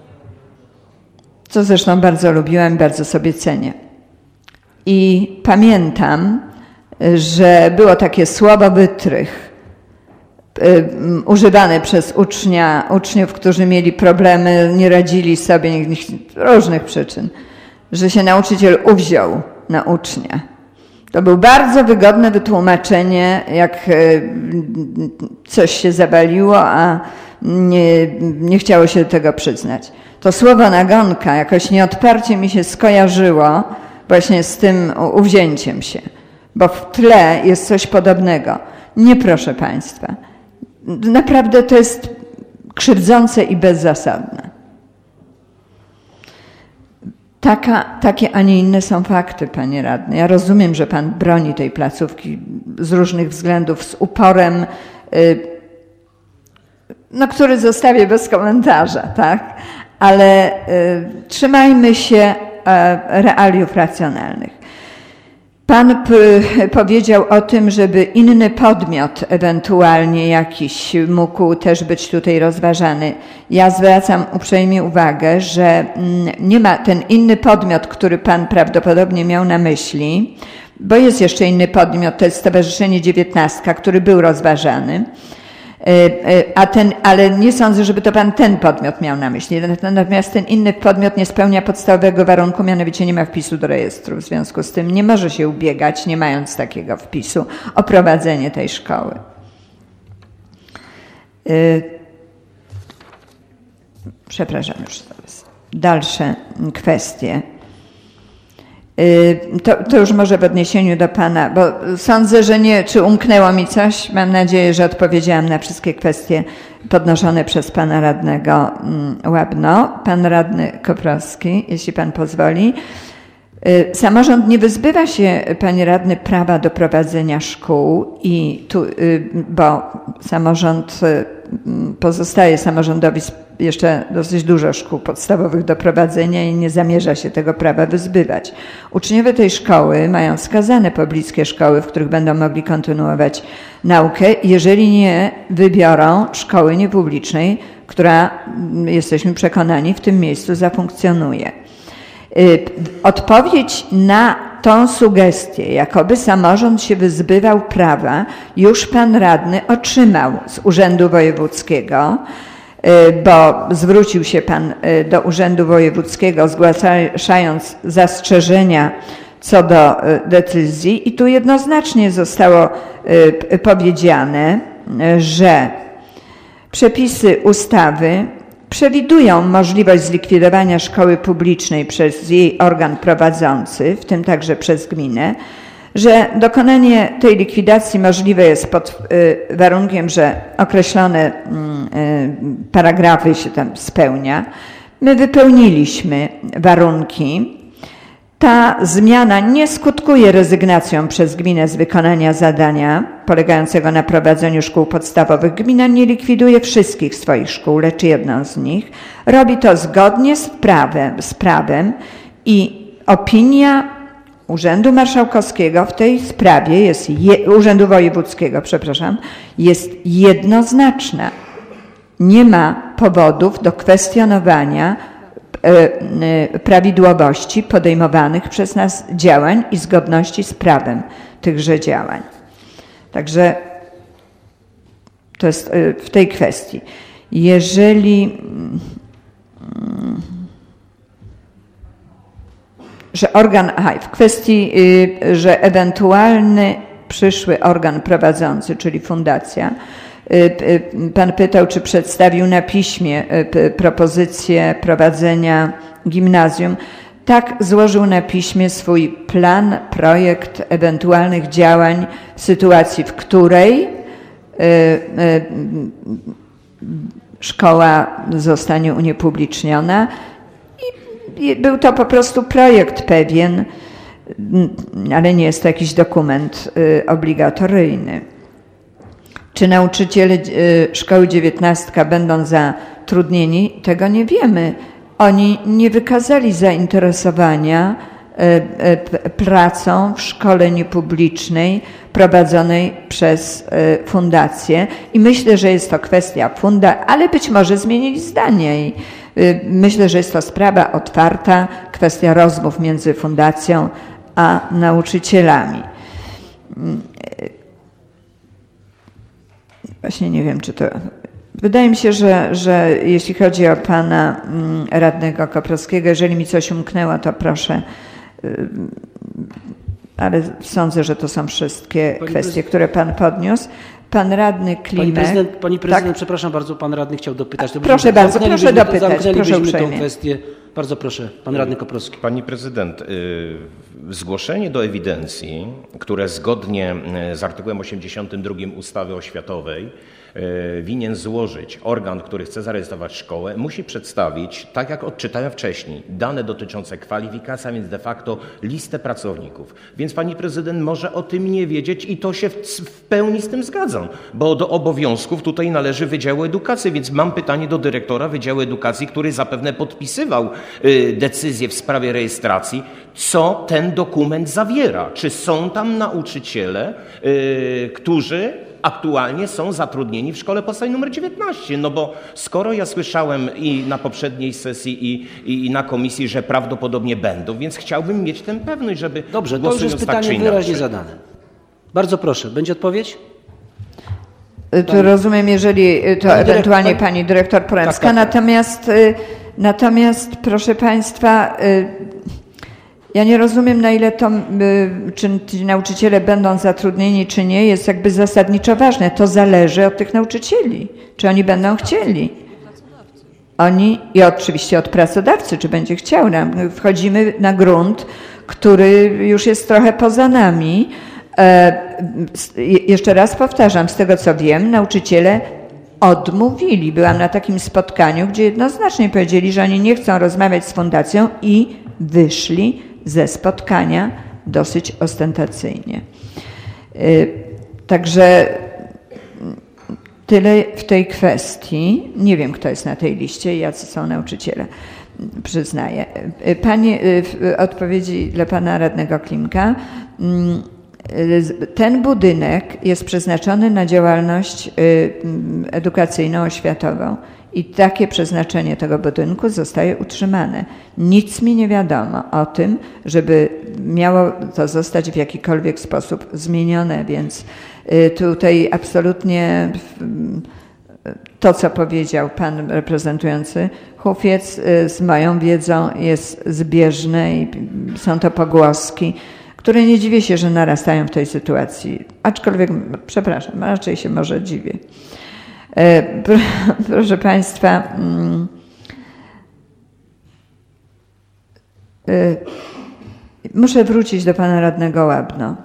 co zresztą bardzo lubiłam i bardzo sobie cenię. I pamiętam, że było takie słowo wytrych używane przez uczniów, którzy mieli problemy, nie radzili sobie z różnych przyczyn, że się nauczyciel uwziął na ucznia. To było bardzo wygodne wytłumaczenie, jak coś się zawaliło, a nie chciało się do tego przyznać. To słowo nagonka jakoś nieodparcie mi się skojarzyło właśnie z tym uwzięciem się, bo w tle jest coś podobnego. Nie, proszę Państwa. Naprawdę to jest krzywdzące i bezzasadne. Takie, a nie inne są fakty, panie radny. Ja rozumiem, że pan broni tej placówki z różnych względów, z uporem, który zostawię bez komentarza, tak? Ale trzymajmy się realiów racjonalnych. Pan powiedział o tym, żeby inny podmiot ewentualnie jakiś mógł też być tutaj rozważany. Ja zwracam uprzejmie uwagę, że nie ma ten inny podmiot, który pan prawdopodobnie miał na myśli, bo jest jeszcze inny podmiot, to jest Stowarzyszenie 19, który był rozważany. Ale nie sądzę, żeby to pan ten podmiot miał na myśli. Natomiast ten inny podmiot nie spełnia podstawowego warunku, mianowicie nie ma wpisu do rejestru. W związku z tym nie może się ubiegać, nie mając takiego wpisu, o prowadzenie tej szkoły. Przepraszam już. Dalsze kwestie. To już może w odniesieniu do pana, bo sądzę, że nie, czy umknęło mi coś. Mam nadzieję, że odpowiedziałam na wszystkie kwestie podnoszone przez pana radnego Łabno. Pan radny Koprowski, jeśli pan pozwoli. Samorząd nie wyzbywa się, panie radny, prawa do prowadzenia szkół, bo samorząd pozostaje samorządowi jeszcze dosyć dużo szkół podstawowych do prowadzenia i nie zamierza się tego prawa wyzbywać. Uczniowie tej szkoły mają wskazane pobliskie szkoły, w których będą mogli kontynuować naukę, jeżeli nie wybiorą szkoły niepublicznej, która, jesteśmy przekonani, w tym miejscu zafunkcjonuje. Odpowiedź na tą sugestię, jakoby samorząd się wyzbywał prawa, już pan radny otrzymał z Urzędu Wojewódzkiego, bo zwrócił się pan do Urzędu Wojewódzkiego, zgłaszając zastrzeżenia co do decyzji i tu jednoznacznie zostało powiedziane, że przepisy ustawy przewidują możliwość zlikwidowania szkoły publicznej przez jej organ prowadzący, w tym także przez gminę, że dokonanie tej likwidacji możliwe jest pod warunkiem, że określone paragrafy się tam spełnia. My wypełniliśmy warunki. Ta zmiana nie skutkuje rezygnacją przez gminę z wykonania zadania polegającego na prowadzeniu szkół podstawowych. Gmina nie likwiduje wszystkich swoich szkół, lecz jedną z nich. Robi to zgodnie z prawem i opinia Urzędu Marszałkowskiego w tej sprawie Urzędu Wojewódzkiego, jest jednoznaczna. Nie ma powodów do kwestionowania prawidłowości podejmowanych przez nas działań i zgodności z prawem tychże działań. Także to jest w tej kwestii. Jeżeli w kwestii, że ewentualny przyszły organ prowadzący, czyli fundacja, pan pytał, czy przedstawił na piśmie propozycję prowadzenia gimnazjum. Tak, złożył na piśmie swój plan, projekt ewentualnych działań w sytuacji, w której szkoła zostanie uniepubliczniona. I był to po prostu projekt pewien, ale nie jest to jakiś dokument obligatoryjny. Czy nauczyciele szkoły 19 będą zatrudnieni? Tego nie wiemy. Oni nie wykazali zainteresowania pracą w szkole niepublicznej prowadzonej przez fundację i myślę, że jest to kwestia ale być może zmienili zdanie i myślę, że jest to sprawa otwarta, kwestia rozmów między fundacją a nauczycielami. Właśnie nie wiem, czy to... Wydaje mi się, że jeśli chodzi o pana radnego Koprowskiego, jeżeli mi coś umknęło, to proszę, ale sądzę, że to są wszystkie kwestie, które pan podniósł. Pan radny Klimek... Pani prezydent, tak? Przepraszam bardzo, pan radny chciał dopytać. Proszę bardzo, proszę dopytać, proszę uprzejmie. Tę kwestię. Bardzo proszę, pan radny Koprowski. Pani prezydent, zgłoszenie do ewidencji, które zgodnie z artykułem 82 ustawy oświatowej winien złożyć organ, który chce zarejestrować szkołę, musi przedstawić, tak jak odczytałem wcześniej, dane dotyczące kwalifikacji, a więc de facto listę pracowników. Więc pani prezydent może o tym nie wiedzieć i to się w pełni z tym zgadzam, bo do obowiązków tutaj należy Wydziału Edukacji, więc mam pytanie do dyrektora Wydziału Edukacji, który zapewne podpisywał decyzję w sprawie rejestracji, co ten dokument zawiera. Czy są tam nauczyciele, którzy aktualnie są zatrudnieni w szkole podstawowej nr 19. No bo skoro ja słyszałem i na poprzedniej sesji i na komisji, że prawdopodobnie będą, więc chciałbym mieć tę pewność, żeby Dobrze, to już jest pytanie wyraźnie zadane. Bardzo proszę, będzie odpowiedź? To rozumiem, jeżeli to ewentualnie pani dyrektor Poremska. Tak. Natomiast proszę państwa, ja nie rozumiem, na ile to, czy ci nauczyciele będą zatrudnieni, czy nie, jest jakby zasadniczo ważne. To zależy od tych nauczycieli, czy oni będą chcieli. I oczywiście od pracodawcy, czy będzie chciał. Wchodzimy na grunt, który już jest trochę poza nami. Jeszcze raz powtarzam, z tego co wiem, nauczyciele odmówili. Byłam na takim spotkaniu, gdzie jednoznacznie powiedzieli, że oni nie chcą rozmawiać z fundacją i wyszli ze spotkania dosyć ostentacyjnie. Także tyle w tej kwestii. Nie wiem, kto jest na tej liście i jacy są nauczyciele, przyznaję. W odpowiedzi dla pana radnego Klimka. Ten budynek jest przeznaczony na działalność edukacyjną, oświatową i takie przeznaczenie tego budynku zostaje utrzymane. Nic mi nie wiadomo o tym, żeby miało to zostać w jakikolwiek sposób zmienione, więc tutaj absolutnie to, co powiedział pan reprezentujący Hufiec, z moją wiedzą jest zbieżne i są to pogłoski, które nie dziwię się, że narastają w tej sytuacji. Aczkolwiek, przepraszam, raczej się może dziwię. Proszę państwa, muszę wrócić do pana radnego Łabno.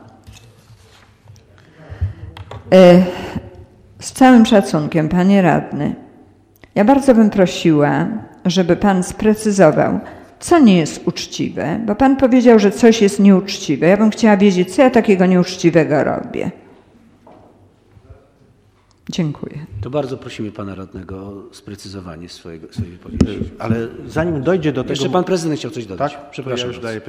Z całym szacunkiem, panie radny, ja bardzo bym prosiła, żeby pan sprecyzował, co nie jest uczciwe, bo pan powiedział, że coś jest nieuczciwe. Ja bym chciała wiedzieć, co ja takiego nieuczciwego robię. Dziękuję. To bardzo prosimy pana radnego o sprecyzowanie swojej wypowiedzi. Ale zanim dojdzie do tego... Jeszcze pan prezydent chciał coś dodać. Tak? Przepraszam. Ja już daję...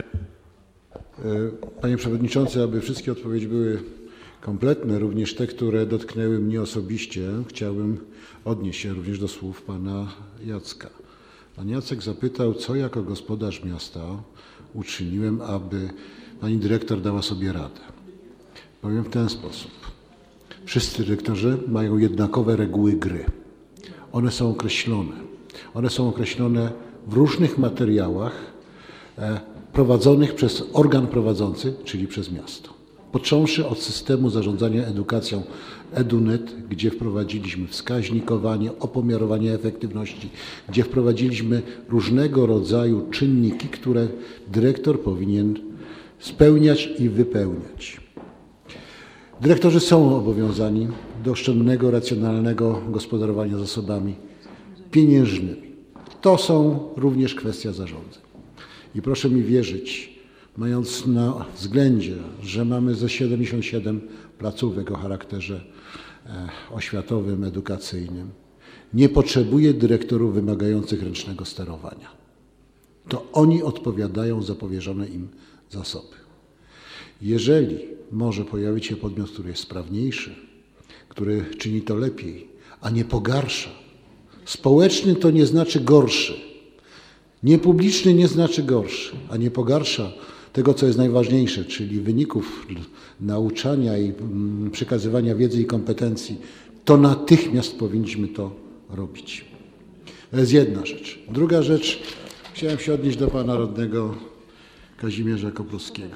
Panie Przewodniczący, aby wszystkie odpowiedzi były kompletne, również te, które dotknęły mnie osobiście, chciałbym odnieść się również do słów pana Jacka. Pan Jacek zapytał, co jako gospodarz miasta uczyniłem, aby pani dyrektor dała sobie radę. Powiem w ten sposób. Wszyscy dyrektorzy mają jednakowe reguły gry. One są określone. One są określone w różnych materiałach prowadzonych przez organ prowadzący, czyli przez miasto. Począwszy od systemu zarządzania edukacją EduNet, gdzie wprowadziliśmy wskaźnikowanie, opomiarowanie efektywności, gdzie wprowadziliśmy różnego rodzaju czynniki, które dyrektor powinien spełniać i wypełniać. Dyrektorzy są obowiązani do oszczędnego, racjonalnego gospodarowania zasobami pieniężnymi. To są również kwestia zarządzeń. I proszę mi wierzyć, mając na względzie, że mamy ze 77 placówek o charakterze oświatowym, edukacyjnym, nie potrzebuje dyrektorów wymagających ręcznego sterowania. To oni odpowiadają za powierzone im zasoby. Jeżeli może pojawić się podmiot, który jest sprawniejszy, który czyni to lepiej, a nie pogarsza, społeczny to nie znaczy gorszy, niepubliczny nie znaczy gorszy, a nie pogarsza tego, co jest najważniejsze, czyli wyników nauczania i przekazywania wiedzy i kompetencji, to natychmiast powinniśmy to robić. To jest jedna rzecz. Druga rzecz, chciałem się odnieść do pana radnego Kazimierza Kopruskiego.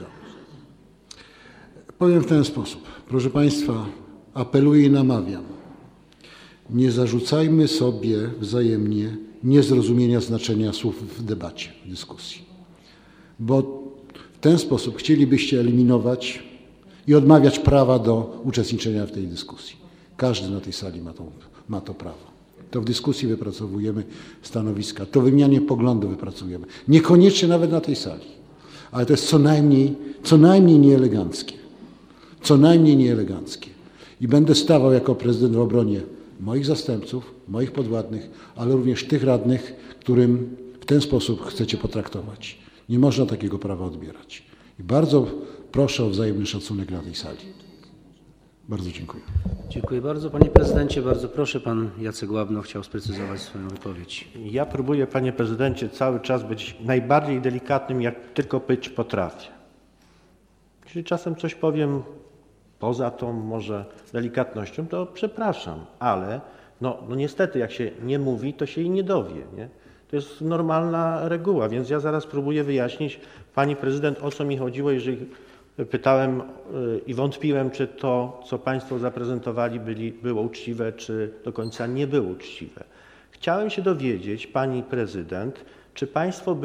Powiem w ten sposób. Proszę państwa, apeluję i namawiam. Nie zarzucajmy sobie wzajemnie niezrozumienia znaczenia słów w debacie, w dyskusji. Bo w ten sposób chcielibyście eliminować i odmawiać prawa do uczestniczenia w tej dyskusji. Każdy na tej sali ma to prawo. To w dyskusji wypracowujemy stanowiska, to w wymianie poglądów wypracujemy. Niekoniecznie nawet na tej sali, ale to jest co najmniej nieeleganckie. Co najmniej nieeleganckie. I będę stawał jako prezydent w obronie moich zastępców, moich podwładnych, ale również tych radnych, którym w ten sposób chcecie potraktować. Nie można takiego prawa odbierać. I bardzo proszę o wzajemny szacunek na tej sali. Bardzo dziękuję. Dziękuję bardzo. Panie prezydencie, bardzo proszę, pan Jacek Łabno chciał sprecyzować swoją wypowiedź. Ja próbuję, panie prezydencie, cały czas być najbardziej delikatnym, jak tylko być potrafię. Jeśli czasem coś powiem poza tą może delikatnością, to przepraszam, ale no niestety jak się nie mówi, to się i nie dowie. Nie? To jest normalna reguła, więc ja zaraz próbuję wyjaśnić, pani prezydent, o co mi chodziło, jeżeli pytałem i wątpiłem, czy to, co państwo zaprezentowali, było uczciwe, czy do końca nie było uczciwe. Chciałem się dowiedzieć, pani prezydent, czy państwo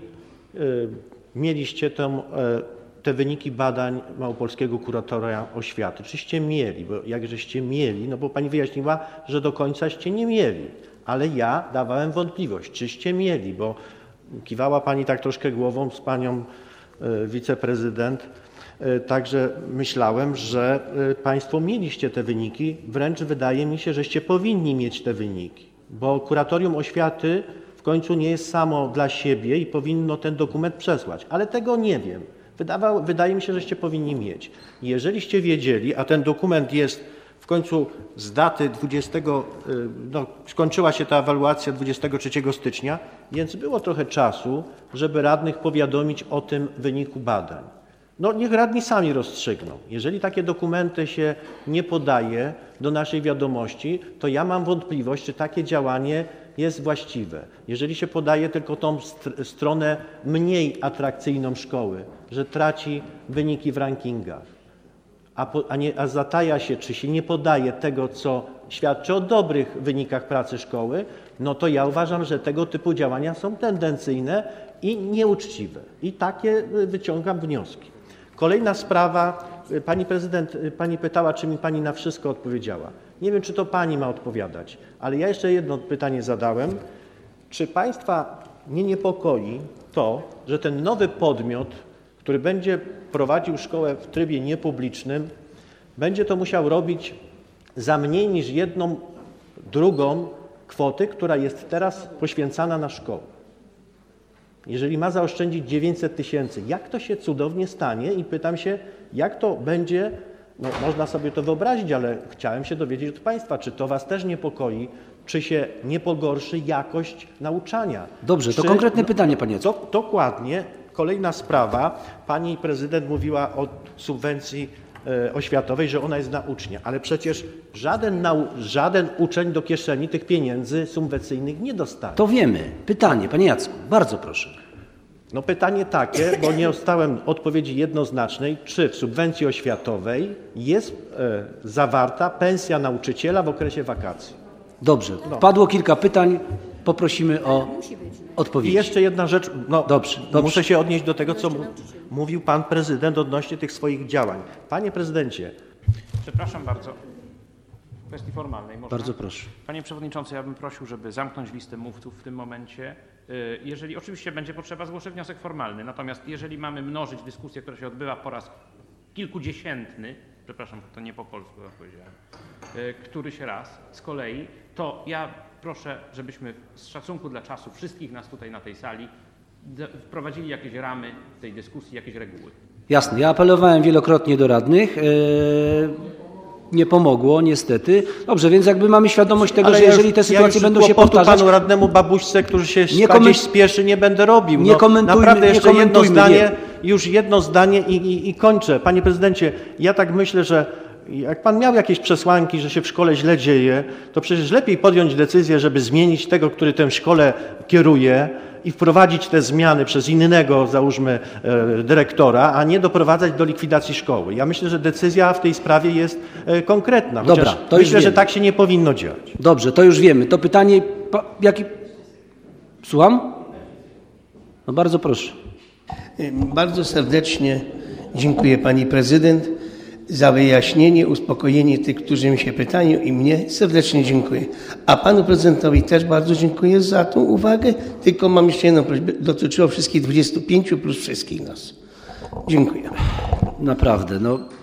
mieliście te wyniki badań Małopolskiego Kuratora Oświaty. Czyście mieli, bo jak żeście mieli, no bo pani wyjaśniła, że do końcaście nie mieli, ale ja dawałem wątpliwość, czyście mieli, bo kiwała pani tak troszkę głową z panią wiceprezydent, także myślałem, że państwo mieliście te wyniki, wręcz wydaje mi się, żeście powinni mieć te wyniki, bo Kuratorium Oświaty w końcu nie jest samo dla siebie i powinno ten dokument przesłać, ale tego nie wiem. Wydaje mi się, żeście powinni mieć. Jeżeliście wiedzieli, a ten dokument jest w końcu z daty skończyła się ta ewaluacja 23 stycznia, więc było trochę czasu, żeby radnych powiadomić o tym wyniku badań. Niech radni sami rozstrzygną. Jeżeli takie dokumenty się nie podaje do naszej wiadomości, to ja mam wątpliwość, czy takie działanie jest właściwe. Jeżeli się podaje tylko tą stronę mniej atrakcyjną szkoły, że traci wyniki w rankingach, a zataja się, czy się nie podaje tego, co świadczy o dobrych wynikach pracy szkoły, to ja uważam, że tego typu działania są tendencyjne i nieuczciwe. I takie wyciągam wnioski. Kolejna sprawa, pani prezydent, pani pytała, czy mi pani na wszystko odpowiedziała. Nie wiem, czy to pani ma odpowiadać, ale ja jeszcze jedno pytanie zadałem. Czy państwa nie niepokoi to, że ten nowy podmiot, który będzie prowadził szkołę w trybie niepublicznym, będzie to musiał robić za mniej niż 1/2 kwoty, która jest teraz poświęcana na szkołę? Jeżeli ma zaoszczędzić 900 000, jak to się cudownie stanie? I pytam się, jak to będzie, można sobie to wyobrazić, ale chciałem się dowiedzieć od państwa, czy to was też niepokoi, czy się nie pogorszy jakość nauczania. Dobrze, to konkretne pytanie, panie Jacku. Dokładnie. Kolejna sprawa. Pani prezydent mówiła o subwencji oświatowej, że ona jest na ucznia, ale przecież żaden uczeń do kieszeni tych pieniędzy subwencyjnych nie dostanie. To wiemy. Pytanie, panie Jacku, bardzo proszę. Pytanie takie, bo nie dostałem odpowiedzi jednoznacznej, czy w subwencji oświatowej jest zawarta pensja nauczyciela w okresie wakacji. Dobrze, padło kilka pytań, poprosimy o odpowiedzi. I jeszcze jedna rzecz, Dobrze. Muszę się odnieść do tego, co mówił pan prezydent odnośnie tych swoich działań. Panie prezydencie. Przepraszam bardzo. W kwestii formalnej. Można? Bardzo proszę. Panie przewodniczący, ja bym prosił, żeby zamknąć listę mówców w tym momencie. Jeżeli oczywiście będzie potrzeba, zgłoszę wniosek formalny. Natomiast jeżeli mamy mnożyć dyskusję, która się odbywa po raz kilkudziesiętny, przepraszam, to nie po polsku powiedziałem, któryś raz z kolei, to ja proszę, żebyśmy z szacunku dla czasu wszystkich nas tutaj na tej sali wprowadzili jakieś ramy tej dyskusji, jakieś reguły. Jasne. Ja apelowałem wielokrotnie do radnych. Nie pomogło, niestety. Dobrze, więc jakby mamy świadomość tego, że jeżeli te sytuacje będą się powtarzać... panu radnemu babuśce, który się gdzieś spieszy, nie będę robił. Naprawdę jeszcze jedno zdanie i kończę. Panie prezydencie, ja tak myślę, że jak pan miał jakieś przesłanki, że się w szkole źle dzieje, to przecież lepiej podjąć decyzję, żeby zmienić tego, który tę szkole kieruje i wprowadzić te zmiany przez innego, załóżmy, dyrektora, a nie doprowadzać do likwidacji szkoły. Ja myślę, że decyzja w tej sprawie jest konkretna. Dobra, to myślę, że tak się nie powinno działać. Dobrze, to już wiemy. To pytanie... Słucham? Bardzo proszę. Bardzo serdecznie dziękuję pani prezydent za wyjaśnienie, uspokojenie tych, którzy mi się pytają i mnie serdecznie dziękuję. A panu prezydentowi też bardzo dziękuję za tą uwagę, tylko mam jeszcze jedną prośbę, dotyczyło wszystkich 25 plus wszystkich nas. Dziękuję. Naprawdę,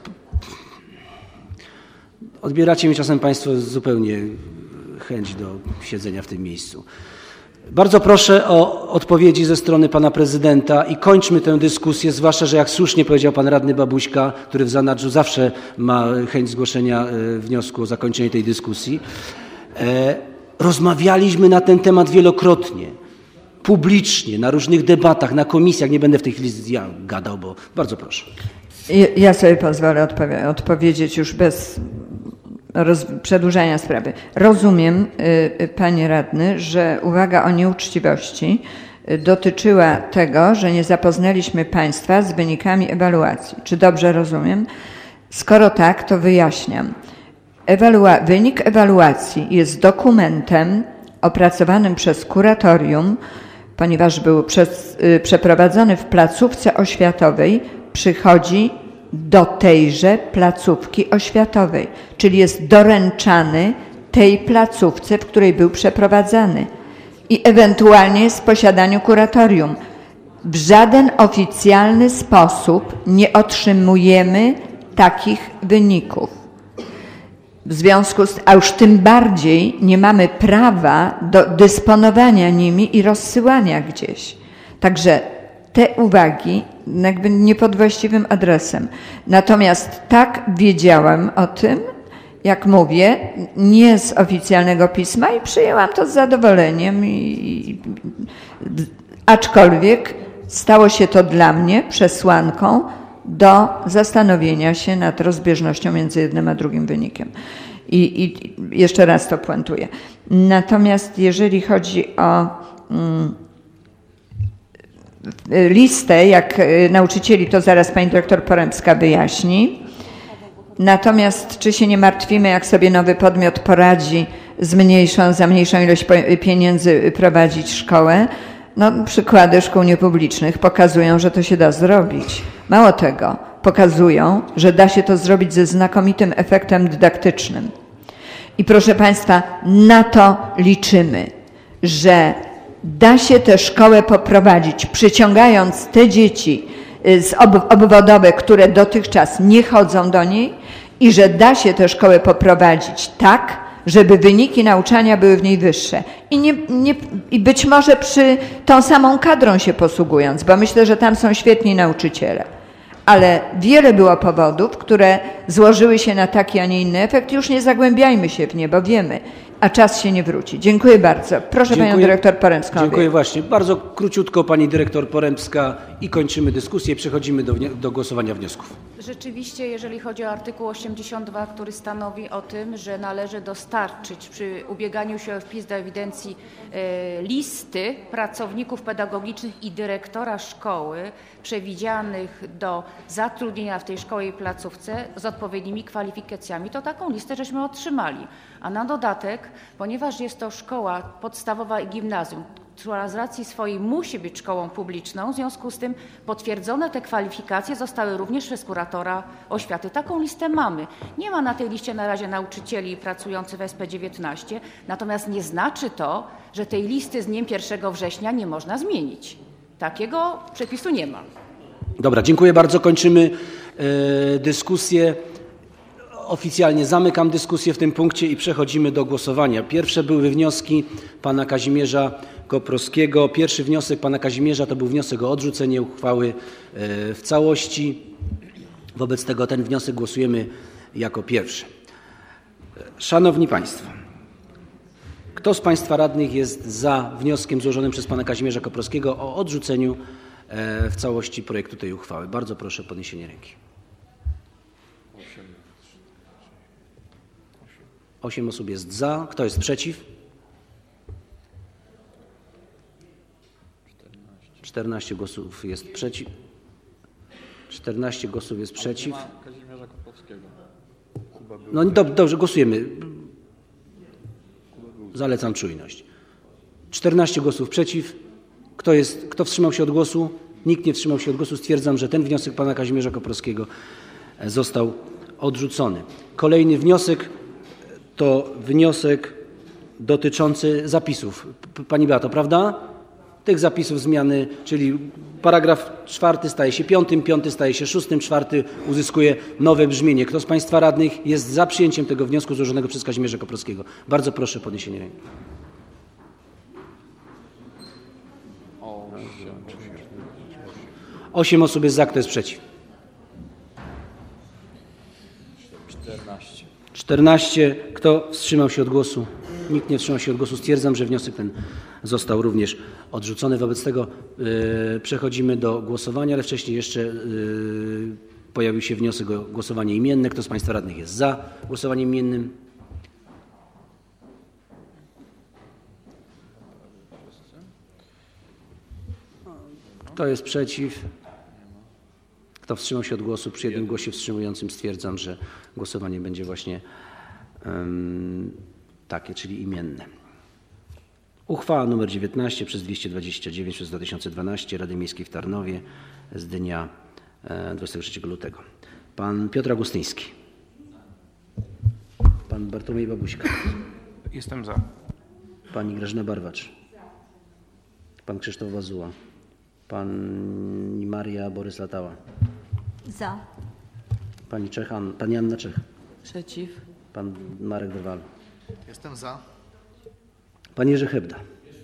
odbieracie mi czasem państwo zupełnie chęć do siedzenia w tym miejscu. Bardzo proszę o odpowiedzi ze strony pana prezydenta i kończmy tę dyskusję, zwłaszcza, że jak słusznie powiedział pan radny Babuśka, który w zanadrzu zawsze ma chęć zgłoszenia wniosku o zakończenie tej dyskusji. Rozmawialiśmy na ten temat wielokrotnie, publicznie, na różnych debatach, na komisjach. Nie będę w tej chwili gadał, bo bardzo proszę. Ja sobie pozwolę odpowiedzieć już bez przedłużania sprawy. Rozumiem, panie radny, że uwaga o nieuczciwości dotyczyła tego, że nie zapoznaliśmy państwa z wynikami ewaluacji. Czy dobrze rozumiem? Skoro tak, to wyjaśniam. Wynik ewaluacji jest dokumentem opracowanym przez kuratorium, ponieważ był przeprowadzony w placówce oświatowej, przychodzi do tejże placówki oświatowej, czyli jest doręczany tej placówce, w której był przeprowadzany i ewentualnie jest w posiadaniu kuratorium. W żaden oficjalny sposób nie otrzymujemy takich wyników. W związku z, a już tym bardziej nie mamy prawa do dysponowania nimi i rozsyłania gdzieś. Także te uwagi jakby nie pod właściwym adresem. Natomiast tak wiedziałam o tym jak mówię, nie z oficjalnego pisma i przyjęłam to z zadowoleniem. Aczkolwiek stało się to dla mnie przesłanką do zastanowienia się nad rozbieżnością między jednym a drugim wynikiem. I jeszcze raz to puentuję. Natomiast jeżeli chodzi o listę, jak nauczycieli, to zaraz pani dyrektor Porębska wyjaśni. Natomiast czy się nie martwimy, jak sobie nowy podmiot poradzi za mniejszą ilość pieniędzy prowadzić szkołę? No, przykłady szkół niepublicznych pokazują, że to się da zrobić. Mało tego, pokazują, że da się to zrobić ze znakomitym efektem dydaktycznym. I proszę Państwa, na to liczymy, że da się tę szkołę poprowadzić, przyciągając te dzieci obwodowe, które dotychczas nie chodzą do niej i że da się tę szkołę poprowadzić tak, żeby wyniki nauczania były w niej wyższe. I być może przy tą samą kadrą się posługując, bo myślę, że tam są świetni nauczyciele. Ale wiele było powodów, które złożyły się na taki, a nie inny efekt. Już nie zagłębiajmy się w nie, bo wiemy, a czas się nie wróci. Dziękuję bardzo. Proszę panią dyrektor Porębską. Dziękuję właśnie. Bardzo króciutko pani dyrektor Porębska i kończymy dyskusję. Przechodzimy do głosowania wniosków. Rzeczywiście, jeżeli chodzi o artykuł 82, który stanowi o tym, że należy dostarczyć przy ubieganiu się o wpis do ewidencji listy pracowników pedagogicznych i dyrektora szkoły przewidzianych do zatrudnienia w tej szkole i placówce z odpowiednimi kwalifikacjami, to taką listę żeśmy otrzymali. A na dodatek, ponieważ jest to szkoła podstawowa i gimnazjum, która z racji swojej musi być szkołą publiczną, w związku z tym potwierdzone te kwalifikacje zostały również przez kuratora oświaty. Taką listę mamy. Nie ma na tej liście na razie nauczycieli pracujących w SP19, natomiast nie znaczy to, że tej listy z dniem 1 września nie można zmienić. Takiego przepisu nie ma. Dobra, dziękuję bardzo. Kończymy dyskusję. Oficjalnie zamykam dyskusję w tym punkcie i przechodzimy do głosowania. Pierwsze były wnioski pana Kazimierza Koprowskiego. Pierwszy wniosek pana Kazimierza to był wniosek o odrzucenie uchwały w całości. Wobec tego ten wniosek głosujemy jako pierwszy. Szanowni Państwo, kto z Państwa radnych jest za wnioskiem złożonym przez pana Kazimierza Koprowskiego o odrzuceniu w całości projektu tej uchwały? Bardzo proszę o podniesienie ręki. 8 osób jest za. Kto jest przeciw? 14 głosów jest przeciw. 14 głosów jest przeciw. No dobrze, głosujemy. Zalecam czujność. 14 głosów przeciw. Kto wstrzymał się od głosu? Nikt nie wstrzymał się od głosu. Stwierdzam, że ten wniosek pana Kazimierza Koprowskiego został odrzucony. Kolejny wniosek to wniosek dotyczący zapisów. Pani Beato, prawda? Tych zapisów zmiany, czyli paragraf 4 staje się 5, 5 staje się 6, 4 uzyskuje nowe brzmienie. Kto z Państwa radnych jest za przyjęciem tego wniosku złożonego przez Kazimierza Koprowskiego? Bardzo proszę o podniesienie ręki. 8 osób jest za, kto jest przeciw? 14. Kto wstrzymał się od głosu? Nikt nie wstrzymał się od głosu. Stwierdzam, że wniosek ten został również odrzucony. Wobec tego przechodzimy do głosowania, ale wcześniej jeszcze pojawił się wniosek o głosowanie imienne. Kto z Państwa radnych jest za głosowaniem imiennym? Kto jest przeciw? Kto wstrzymał się od głosu? Przy jednym głosie wstrzymującym stwierdzam, że głosowanie będzie właśnie takie, czyli imienne. Uchwała nr 19 przez 229 przez 2012 Rady Miejskiej w Tarnowie z dnia 23 lutego. Pan Piotr Augustyński. Pan Bartłomiej Babuśka. Jestem za. Pani Grażyna Barwacz. Pan Krzysztof Wazuła. Pani Maria Borys-Latała. Za. Pani Anna Czech. Przeciw. Pan Marek Drwal. Jestem za. Pan Jerzy Hebda.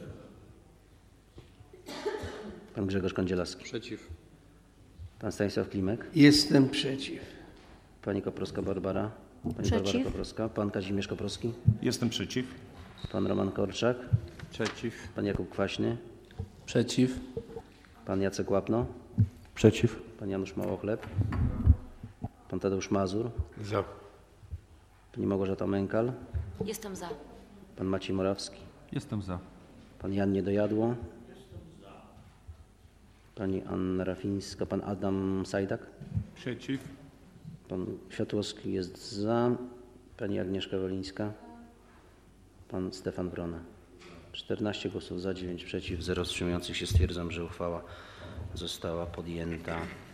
Pan Grzegorz Kądzielawski. Przeciw. Pan Stanisław Klimek. Jestem przeciw. Pani Koprowska Barbara. Pani Barbara Koprowska. Pan Kazimierz Koprowski. Jestem przeciw. Pan Roman Korczak. Przeciw. Pan Jakub Kwaśny. Przeciw. Pan Jacek Łapno. Przeciw. Pan Janusz Małochleb. Pan Tadeusz Mazur. Za. Pani Małgorzata Mękal. Jestem za. Pan Maciej Morawski. Jestem za. Pan Jan Niedojadło. Pani Anna Rafińska. Pan Adam Sajdak. Przeciw. Pan Światłowski jest za. Pani Agnieszka Wolińska. Pan Stefan Wrona. 14 głosów za, 9 przeciw, 0 wstrzymujących się. Stwierdzam, że uchwała została podjęta.